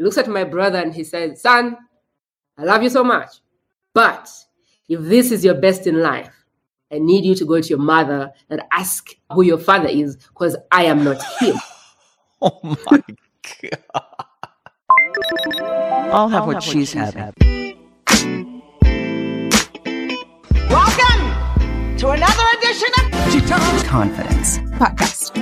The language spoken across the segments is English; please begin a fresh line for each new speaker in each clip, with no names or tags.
He looks at my brother and he says, son, I love you so much. But if this is your best in life, I need you to go to your mother and ask who your father is because I am not him.
Oh my God.
I'll have what she's having.
Welcome to another edition of
She Talks Confidence podcast.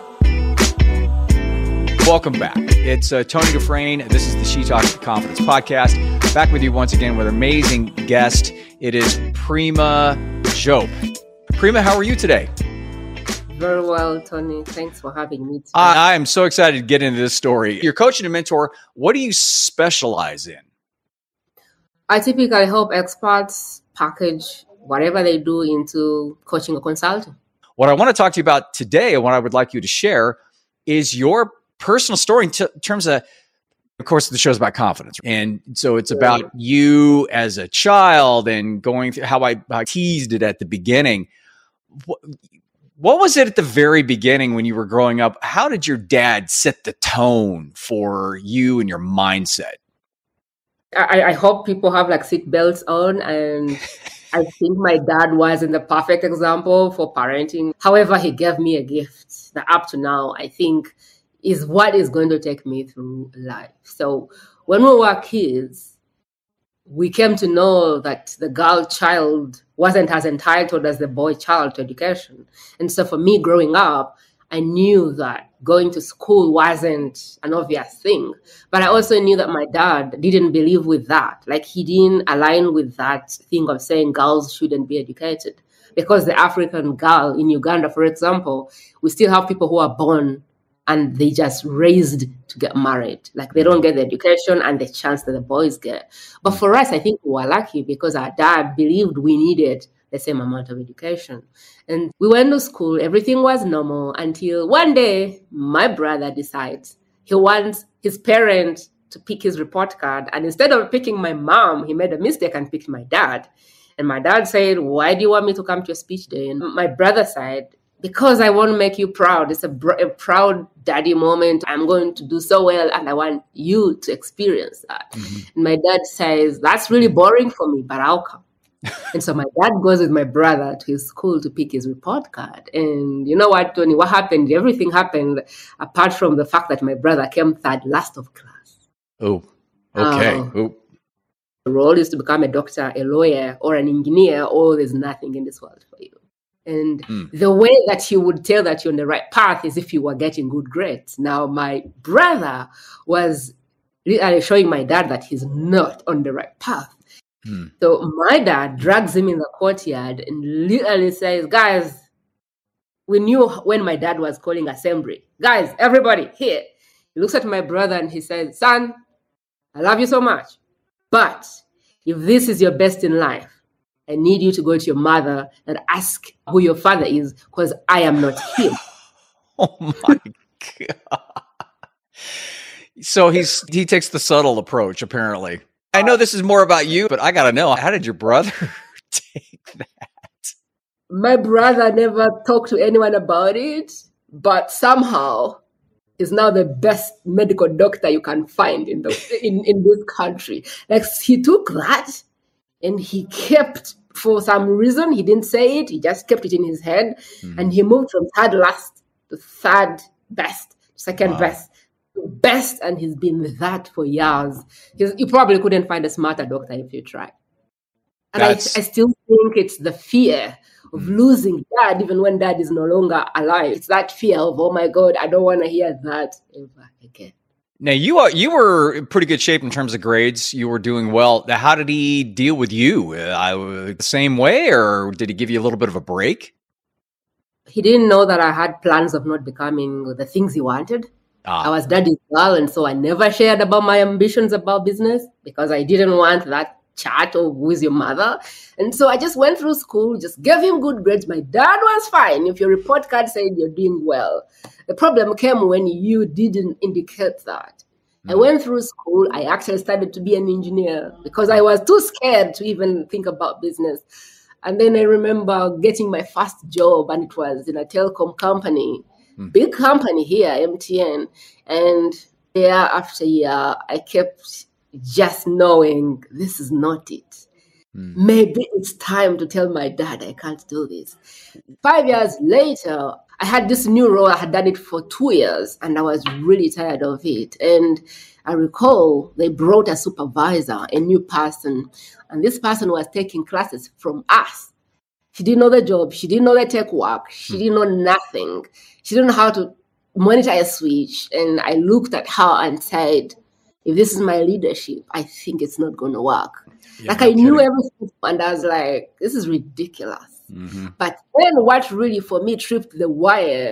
Welcome back. It's Tony Dufresne. This is the She Talks Confidence podcast. Back with you once again with an amazing guest. It is Prima Jope. Prima, how are you today?
Very well, Tony. Thanks for having me today.
I am so excited to get into this story. You're coaching and mentor. What do you specialize in?
I typically help experts package whatever they do into coaching or consulting.
What I want to talk to you about today and what I would like you to share is your personal story in terms of course, the show's about confidence. And so it's about you as a child and going through how I teased it at the beginning. What was it at the very beginning when you were growing up? How did your dad set the tone for you and your mindset?
I hope people have like seat belts on, and I think my dad wasn't the perfect example for parenting. However, he gave me a gift that up to now, I think, is what is going to take me through life. So when we were kids, we came to know that the girl child wasn't as entitled as the boy child to education. And so for me growing up, I knew that going to school wasn't an obvious thing. But I also knew that my dad didn't believe with that. Like he didn't align with that thing of saying girls shouldn't be educated. Because the African girl in Uganda, for example, we still have people who are born and they just raised to get married. Like they don't get the education and the chance that the boys get. But for us, I think we were lucky because our dad believed we needed the same amount of education. And we went to school, everything was normal until one day, my brother decides he wants his parent to pick his report card. And instead of picking my mom, he made a mistake and picked my dad. And my dad said, why do you want me to come to your speech day? And my brother said, because I want to make you proud. It's a proud daddy moment. I'm going to do so well and I want you to experience that. Mm-hmm. And my dad says, that's really boring for me, but I'll come. And so my dad goes with my brother to his school to pick his report card. And you know what, Tony, what happened? Everything happened apart from the fact that my brother came third last of class.
Oh, okay.
The role is to become a doctor, a lawyer, or an engineer, or there's nothing in this world for you. And the way that he would tell that you're on the right path is if you were getting good grades. Now, my brother was showing my dad that he's not on the right path. So my dad drags him in the courtyard and literally says, guys, we knew when my dad was calling assembly. Guys, everybody here. He looks at my brother and he says, son, I love you so much. But if this is your best in life, I need you to go to your mother and ask who your father is because I am not him.
Oh my God. So he takes the subtle approach, apparently. I know this is more about you, but I got to know, how did your brother take that?
My brother never talked to anyone about it, but somehow he's now the best medical doctor you can find in this country. Like he took that and he kept, for some reason, he didn't say it. He just kept it in his head. And he moved from third last to third best, second best, to best. And he's been with that for years. You probably couldn't find a smarter doctor if you tried. And I still think it's the fear of losing dad, even when dad is no longer alive. It's that fear of, oh my God, I don't want to hear that ever again.
Now, you were in pretty good shape in terms of grades. You were doing well. How did he deal with you? The same way, or did he give you a little bit of a break?
He didn't know that I had plans of not becoming the things he wanted. I was daddy's girl, and so I never shared about my ambitions about business because I didn't want that chat of who's your mother. And so I just went through school, just gave him good grades. My dad was fine if your report card said you're doing well. The problem came when you didn't indicate that. I went through school. I actually started to be an engineer because I was too scared to even think about business. And then I remember getting my first job, and it was in a telecom company, big company here, MTN. And year after year, I kept just knowing this is not it. Maybe it's time to tell my dad I can't do this. 5 years later, I had this new role. I had done it for 2 years and I was really tired of it. And I recall they brought a supervisor, a new person, and this person was taking classes from us. She didn't know the job. She didn't know the tech work. She didn't know nothing. She didn't know how to monitor a switch. And I looked at her and said, if this is my leadership, I think it's not going to work.
Yeah,
I knew everything, and I was like, this is ridiculous. But then what really for me tripped the wire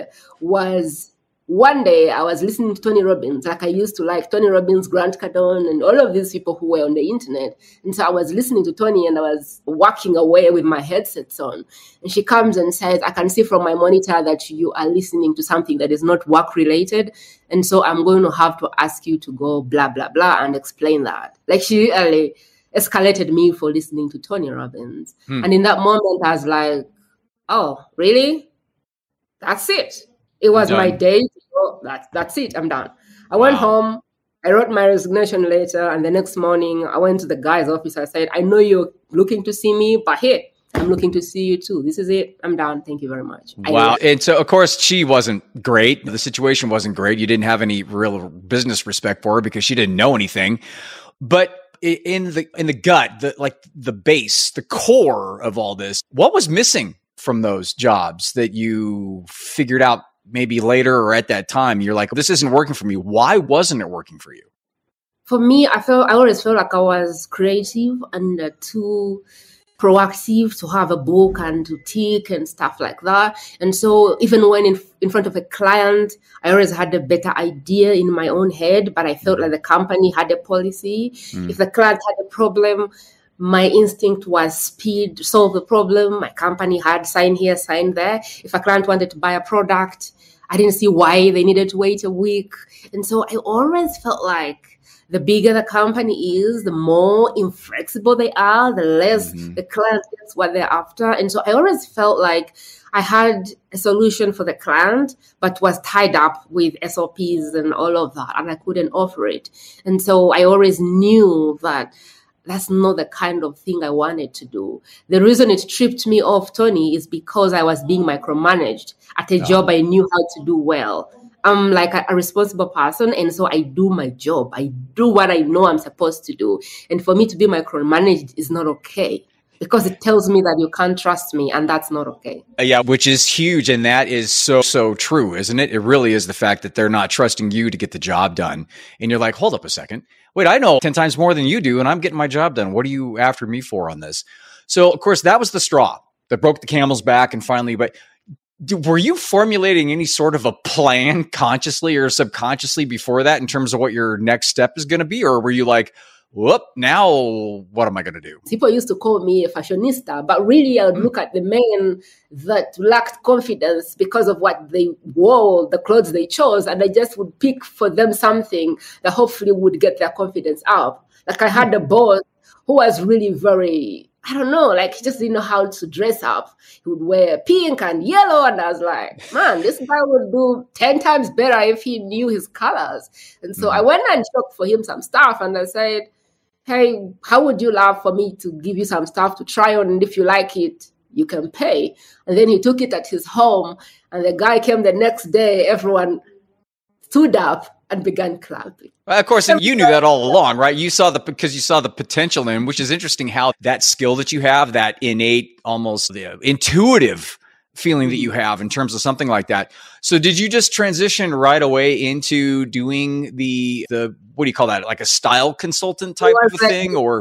was one day I was listening to Tony Robbins. I used to like Tony Robbins, Grant Cardone, and all of these people who were on the internet. And so I was listening to Tony and I was walking away with my headsets on. And she comes and says, I can see from my monitor that you are listening to something that is not work related. And so I'm going to have to ask you to go blah, blah, blah and explain that. Like she really escalated me for listening to Tony Robbins. And in that moment, I was like, oh, really? That's it. It was my day. That's it. I'm done. I went home. I wrote my resignation letter. And the next morning, I went to the guy's office. I said, I know you're looking to see me, but hey, I'm looking to see you too. This is it. I'm done. Thank you very much.
Wow. And so, of course, she wasn't great. The situation wasn't great. You didn't have any real business respect for her because she didn't know anything. But in the gut, the base, the core of all this, what was missing from those jobs that you figured out maybe later or at that time? You're like, this isn't working for me. Why wasn't it working for you?
For me, I always felt like I was creative and too proactive to have a book and to tick and stuff like that. And so even when in front of a client, I always had a better idea in my own head, but I felt like the company had a policy. If the client had a problem, my instinct was speed, solve the problem. My company had sign here, sign there. If a client wanted to buy a product, I didn't see why they needed to wait a week. And so I always felt like the bigger the company is, the more inflexible they are, the less the client gets what they're after. And so I always felt like I had a solution for the client, but was tied up with SOPs and all of that, and I couldn't offer it. And so I always knew that that's not the kind of thing I wanted to do. The reason it tripped me off, Tony, is because I was being micromanaged at a job I knew how to do well. I'm like a responsible person, and so I do my job. I do what I know I'm supposed to do. And for me to be micromanaged is not okay because it tells me that you can't trust me, and that's not okay.
Yeah, which is huge, and that is so true, isn't it? It really is the fact that they're not trusting you to get the job done. And you're like, hold up a second. Wait, I know 10 times more than you do, and I'm getting my job done. What are you after me for on this? So, of course, that was the straw that broke the camel's back, and finally, but were you formulating any sort of a plan consciously or subconsciously before that in terms of what your next step is going to be? Or were you like, whoop, now what am I going to do?
People used to call me a fashionista, but really I would look at the men that lacked confidence because of what they wore, the clothes they chose, and I just would pick for them something that hopefully would get their confidence up. Like I had a boss who was really very, I don't know, like he just didn't know how to dress up. He would wear pink and yellow, and I was like, man, this guy would do 10 times better if he knew his colors. And so I went and shopped for him some stuff, and I said, hey, how would you love for me to give you some stuff to try on, and if you like it, you can pay. And then he took it at his home, and the guy came the next day, everyone stood up and began clapping.
Of course, and you knew that all along, right? Because you saw the potential in, which is interesting how that skill that you have, that innate, almost the intuitive feeling that you have in terms of something like that. So did you just transition right away into doing the what do you call that? Like a style consultant type of a thing, or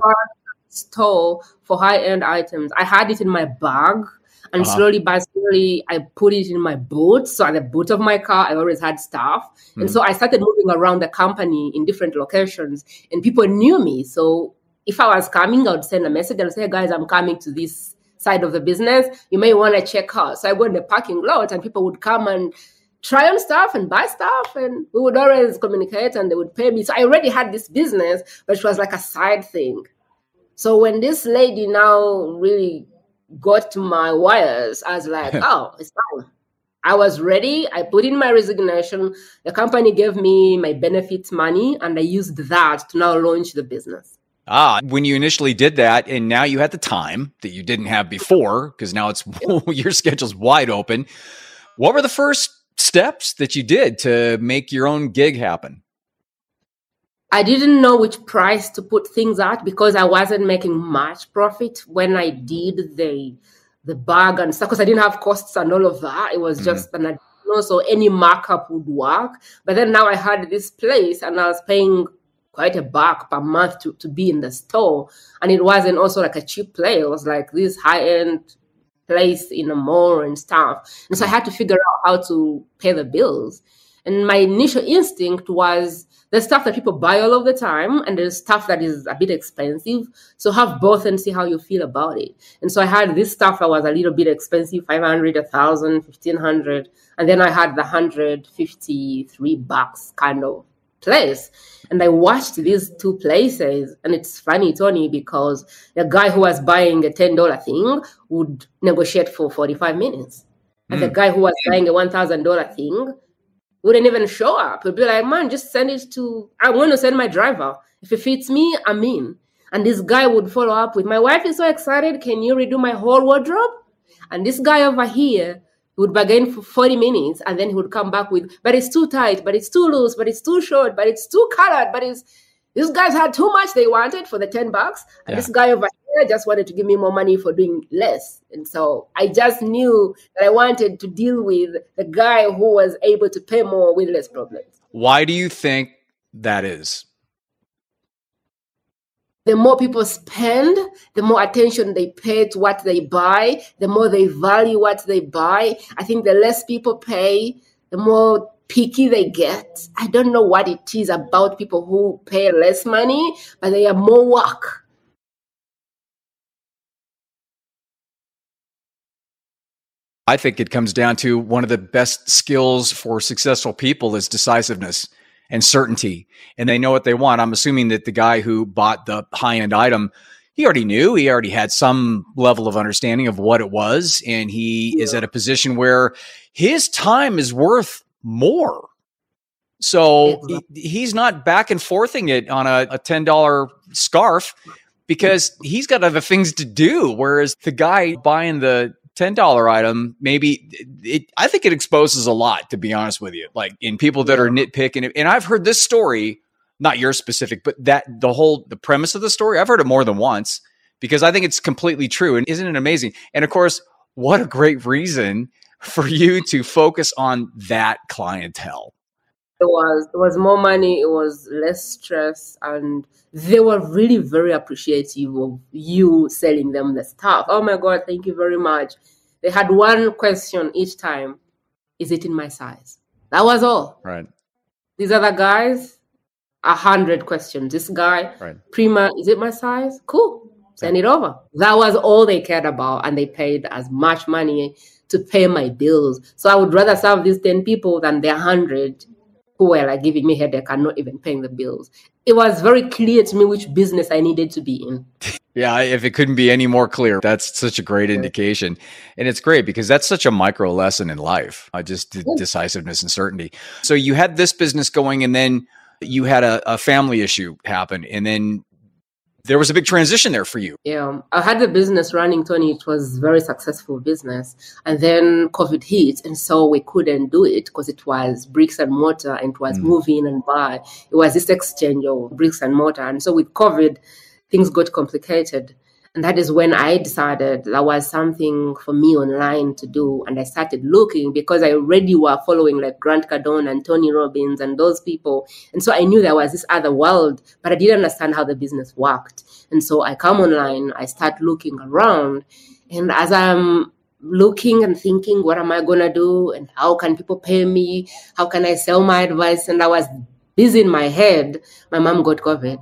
store for high-end items? I had it in my bag. And slowly by slowly, I put it in my boot. So at the boot of my car, I always had stuff. And so I started moving around the company in different locations, and people knew me. So if I was coming, I would send a message and say, hey guys, I'm coming to this side of the business. You may want to check out. So I go in the parking lot, and people would come and try on stuff and buy stuff, and we would always communicate, and they would pay me. So I already had this business, but it was like a side thing. So when this lady now really got to my wires, I was like, oh, it's fine. I was ready. I put in my resignation. The company gave me my benefits money, and I used that to now launch the business.
When you initially did that, and now you had the time that you didn't have before, because now it's your schedule's wide open. What were the first steps that you did to make your own gig happen?
I didn't know which price to put things at because I wasn't making much profit when I did the bag and stuff, because I didn't have costs and all of that. It was just an additional, so any markup would work. But then now I had this place and I was paying quite a buck per month to be in the store. And it wasn't also like a cheap place. It was like this high-end place in a mall and stuff. And so I had to figure out how to pay the bills. And my initial instinct was the stuff that people buy all of the time and there's stuff that is a bit expensive. So have both and see how you feel about it. And so I had this stuff that was a little bit expensive, $500, $1,000, $1,500. And then I had the $153 kind of place. And I watched these two places, and it's funny, Tony, because the guy who was buying a $10 thing would negotiate for 45 minutes. And the guy who was buying a $1,000 thing wouldn't even show up. He'd be like, man, just send it to, I'm going to send my driver. If it fits me, I'm in. And this guy would follow up with, my wife is so excited, can you redo my whole wardrobe? And this guy over here would bargain for 40 minutes, and then he would come back with, but it's too tight, but it's too loose, but it's too short, but it's too colored, but it's, these guys had too much they wanted for the $10. And this guy over here just wanted to give me more money for doing less. And so I just knew that I wanted to deal with the guy who was able to pay more with less problems.
Why do you think that is?
The more people spend, the more attention they pay to what they buy, the more they value what they buy. I think the less people pay, the more picky they get. I don't know what it is about people who pay less money, but they are more work.
I think it comes down to one of the best skills for successful people is decisiveness and certainty, and they know what they want. I'm assuming that the guy who bought the high-end item, he already had some level of understanding of what it was, and he is at a position where his time is worth more. So he's not back and forthing it on a $10 scarf because he's got other things to do. Whereas the guy buying the $10 item, I think it exposes a lot, to be honest with you, like in people that are nitpicking. And I've heard this story, not your specific, but the premise of the story, I've heard it more than once because I think it's completely true. And isn't it amazing? And of course, what a great reason for you to focus on that clientele.
It was more money, it was less stress, and they were really very appreciative of you selling them the stuff. Oh my God, thank you very much. They had one question each time, is it in my size? That was all.
Right.
These other guys, 100 questions. This guy, Prima, is it my size? Cool, send it over. That was all they cared about, and they paid as much money to pay my bills. So I would rather serve these 10 people than the 100 who were like giving me headache and not even paying the bills. It was very clear to me which business I needed to be in.
Yeah, if it couldn't be any more clear, that's such a great indication. And it's great because that's such a micro lesson in life, just decisiveness and certainty. So you had this business going, and then you had a family issue happen, and then there was a big transition there for you.
Yeah, I had the business running, Tony. It was a very successful business. And then COVID hit, and so we couldn't do it because it was bricks and mortar, and it was move in and buy. It was this exchange of bricks and mortar. And so with COVID, things got complicated. And that is when I decided there was something for me online to do. And I started looking because I already were following like Grant Cardone and Tony Robbins and those people. And so I knew there was this other world, but I didn't understand how the business worked. And so I come online, I start looking around. And as I'm looking and thinking, what am I going to do? And how can people pay me? How can I sell my advice? And I was busy in my head. My mom got COVID.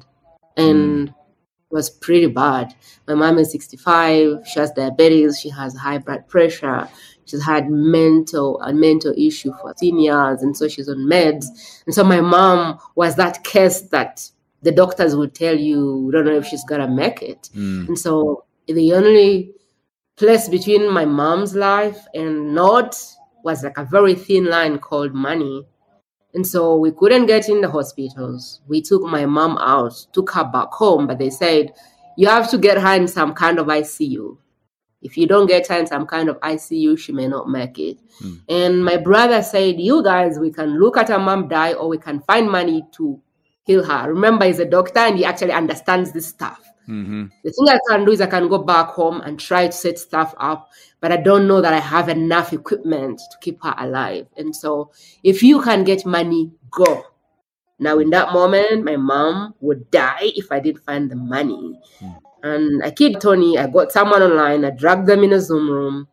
And was pretty bad. My mom is 65. She has diabetes. She has high blood pressure. She's had a mental issue for 10 years. And so she's on meds. And so my mom was that case that the doctors would tell you, we don't know if she's going to make it. And so the only place between my mom's life and not was like a very thin line called money. And so we couldn't get in the hospitals. We took my mom out, took her back home, but they said, you have to get her in some kind of ICU. If you don't get her in some kind of ICU, she may not make it. And my brother said, you guys, we can look at her mom die, or we can find money to heal her. Remember, he's a doctor and he actually understands this stuff. The thing I can do is I can go back home and try to set stuff up, but I don't know that I have enough equipment to keep her alive. And so if you can get money, go. Now, in that moment, my mom would die if I didn't find the money. And I kid Tony, I got someone online, I dragged them in a Zoom room.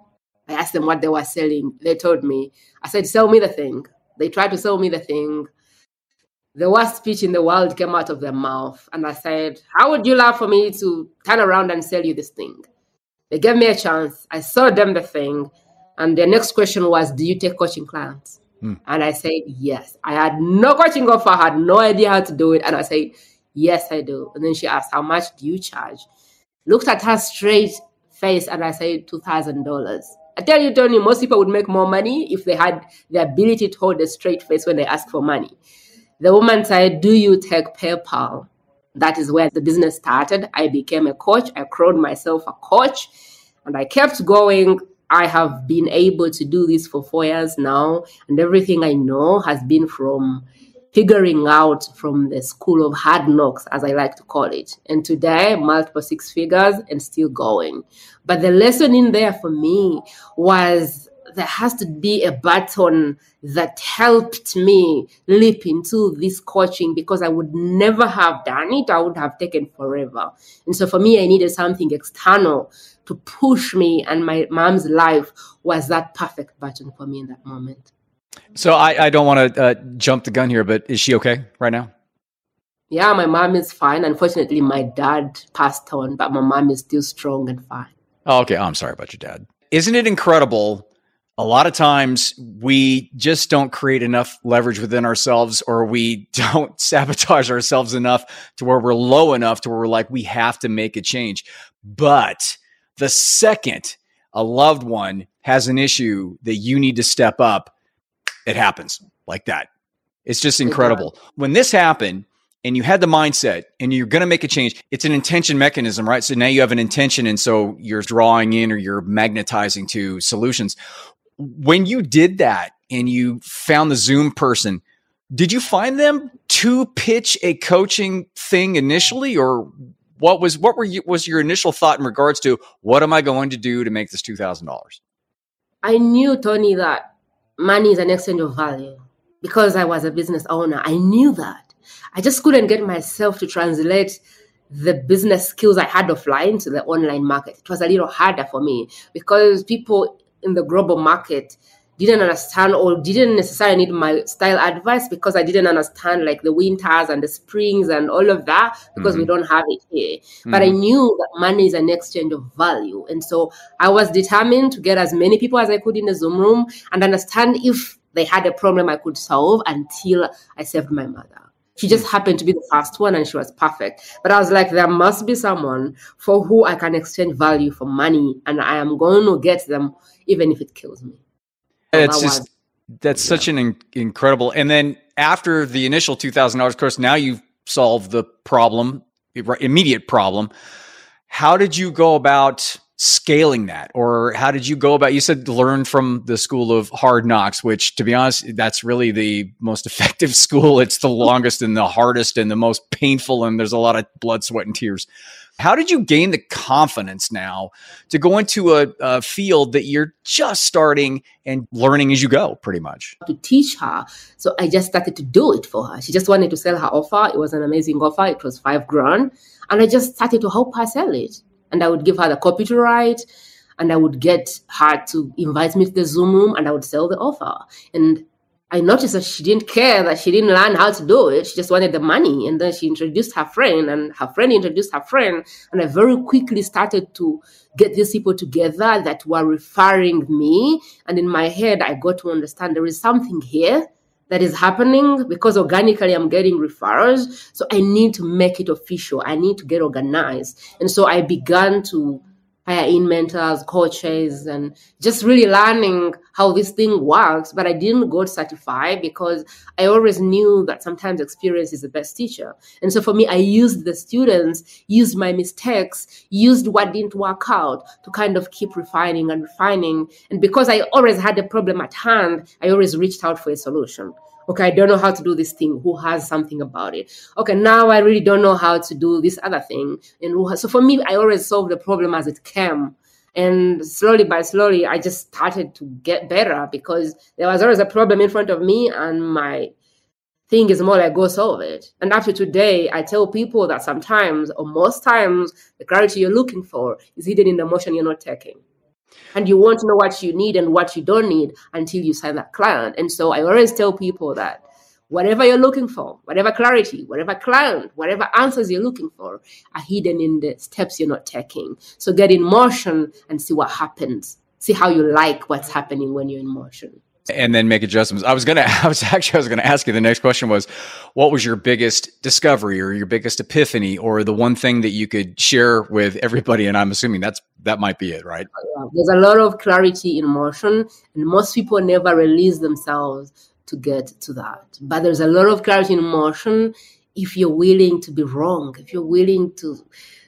I asked them what they were selling. They told me. I said, sell me the thing. They tried to sell me the thing. The worst speech in the world came out of their mouth. And I said, how would you love for me to turn around and sell you this thing? They gave me a chance. I sold them the thing. And their next question was, do you take coaching clients? And I said, yes. I had no coaching offer. I had no idea how to do it. And I said, yes, I do. And then she asked, how much do you charge? Looked at her straight face and I said, $2,000. I tell you, Tony, most people would make more money if they had the ability to hold a straight face when they ask for money. The woman said, do you take PayPal? That is where the business started. I became a coach. I crowned myself a coach and I kept going. I have been able to do this for 4 years now. And everything I know has been from figuring out from the school of hard knocks, as I like to call it. And today, multiple 6 figures and still going. But the lesson in there for me was there has to be a button that helped me leap into this coaching, because I would never have done it. I would have taken forever. And so for me, I needed something external to push me. And my mom's life was that perfect button for me in that moment.
So I don't want to jump the gun here, but is she okay right now?
Yeah, my mom is fine. Unfortunately, my dad passed on, but my mom is still strong and fine.
Oh, okay. I'm sorry about your dad. Isn't it incredible? A lot of times we just don't create enough leverage within ourselves, or we don't sabotage ourselves enough to where we're low enough to where we're like, we have to make a change. But the second a loved one has an issue that you need to step up, it happens like that. It's just incredible. When this happened and you had the mindset and you're going to make a change, it's an intention mechanism, right? So now you have an intention, and so you're drawing in or you're magnetizing to solutions. When you did that and you found the Zoom person, did you find them to pitch a coaching thing initially, or what was your initial thought in regards to what am I going to do to make this $2,000?
I knew, Tony, that money is an exchange of value because I was a business owner. I knew that. I just couldn't get myself to translate the business skills I had offline to the online market. It was a little harder for me because people in the global market didn't understand or didn't necessarily need my style advice, because I didn't understand like the winters and the springs and all of that, because we don't have it here. But I knew that money is an exchange of value. And so I was determined to get as many people as I could in the Zoom room and understand if they had a problem I could solve, until I saved my mother. She just happened to be the first one and she was perfect. But I was like, there must be someone for who I can exchange value for money, and I am going to get them even if it kills me.
That's such an incredible. And then after the initial $2,000, of course, now you've solved the problem, immediate problem. How did you go about scaling that? Or how did you go about, you said learn from the school of hard knocks, which, to be honest, that's really the most effective school. It's the longest and the hardest and the most painful. And there's a lot of blood, sweat, and tears. How did you gain the confidence now to go into a field that you're just starting and learning as you go, pretty much?
To teach her. So I just started to do it for her. She just wanted to sell her offer. It was an amazing offer. It was $5,000. And I just started to help her sell it. And I would give her the copy to write, and I would get her to invite me to the Zoom room, and I would sell the offer. And I noticed that she didn't care, that she didn't learn how to do it. She just wanted the money. And then she introduced her friend, and her friend introduced her friend. And I very quickly started to get these people together that were referring me. And in my head, I got to understand there is something here that is happening, because organically I'm getting referrals. So I need to make it official. I need to get organized. And so I began to hire in mentors, coaches, and just really learning how this thing works. But I didn't go certified because I always knew that sometimes experience is the best teacher. And so for me, I used the students, used my mistakes, used what didn't work out to kind of keep refining and refining. And because I always had a problem at hand, I always reached out for a solution. Okay, I don't know how to do this thing. Who has something about it? Okay, now I really don't know how to do this other thing. And so for me, I always solved the problem as it came. And slowly by slowly, I just started to get better because there was always a problem in front of me, and my thing is more like go solve it. And up to today, I tell people that sometimes or most times, the clarity you're looking for is hidden in the motion you're not taking. And you won't know what you need and what you don't need until you sign that client. And so I always tell people that whatever you're looking for, whatever clarity, whatever client, whatever answers you're looking for are hidden in the steps you're not taking. So get in motion and see what happens. See how you like what's happening when you're in motion.
And then make adjustments. I was going to ask you, the next question was, what was your biggest discovery or your biggest epiphany or the one thing that you could share with everybody? And I'm assuming that might be it, right?
There's a lot of clarity in motion, and most people never release themselves to get to that. But there's a lot of clarity in motion if you're willing to be wrong, if you're willing to,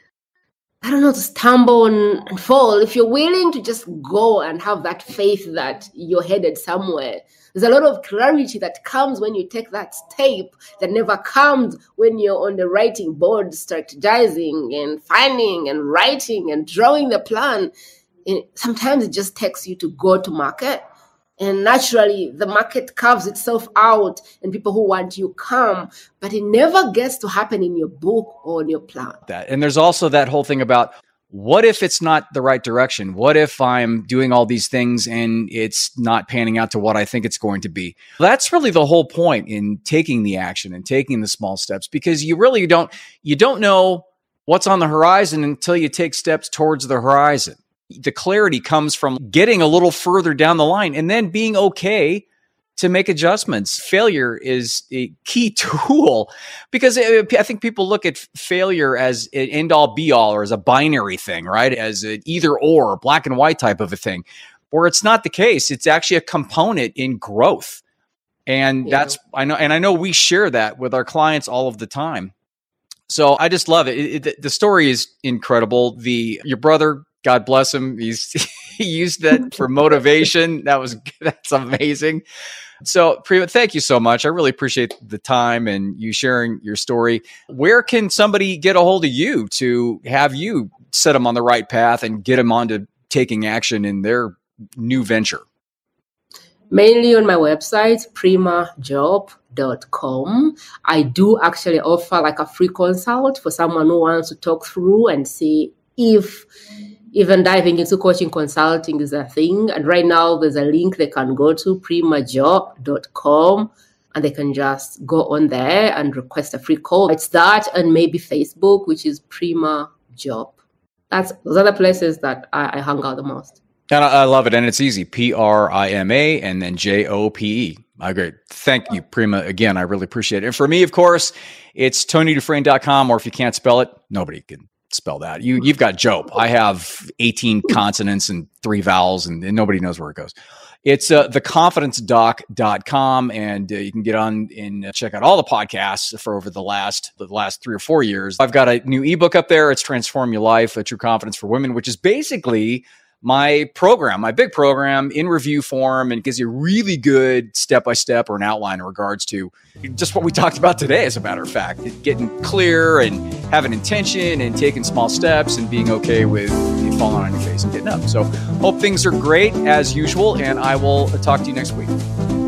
to stumble and fall, if you're willing to just go and have that faith that you're headed somewhere. There's a lot of clarity that comes when you take that step that never comes when you're on the writing board, strategizing and finding and writing and drawing the plan. And sometimes it just takes you to go to market. And naturally, the market carves itself out and people who want you come, but it never gets to happen in your book or in your plan.
And there's also that whole thing about, what if it's not the right direction? What if I'm doing all these things and it's not panning out to what I think it's going to be? That's really the whole point in taking the action and taking the small steps, because you really don't know what's on the horizon until you take steps towards the horizon. The clarity comes from getting a little further down the line and then being okay to make adjustments. Failure is a key tool, because I think people look at failure as an end all be all, or as a binary thing, right? As an either or, black and white type of a thing, where it's not the case. It's actually a component in growth. And I know we share that with our clients all of the time. So I just love it. The story is incredible. Your brother, God bless him, he used that for motivation. That's amazing. So Prema, thank you so much. I really appreciate the time and you sharing your story. Where can somebody get a hold of you to have you set them on the right path and get them onto taking action in their new venture?
Mainly on my website, primajob.com. I do actually offer like a free consult for someone who wants to talk through and see if even diving into coaching consulting is a thing. And right now there's a link they can go to, primajob.com, and they can just go on there and request a free call. It's that, and maybe Facebook, which is Prima Job. Those are the places that I hang out the most.
And I love it. And it's easy. PRIMA and then JOPE. I agree. Thank you, Prima. Again, I really appreciate it. And for me, of course, it's TonyDufresne.com, or if you can't spell it, nobody can spell that. You've got Job. I have 18 consonants and 3 vowels, and nobody knows where it goes. It's theconfidencedoc.com, and you can get on and check out all the podcasts for over the last 3 or 4 years. I've got a new ebook up there. It's Transform Your Life, A True Confidence for Women, which is basically my big program in review form, and gives you really good step-by-step or an outline in regards to just what we talked about today, as a matter of fact. Getting clear and having intention and taking small steps and being okay with falling on your face and getting up. So hope things are great as usual, and I will talk to you next week.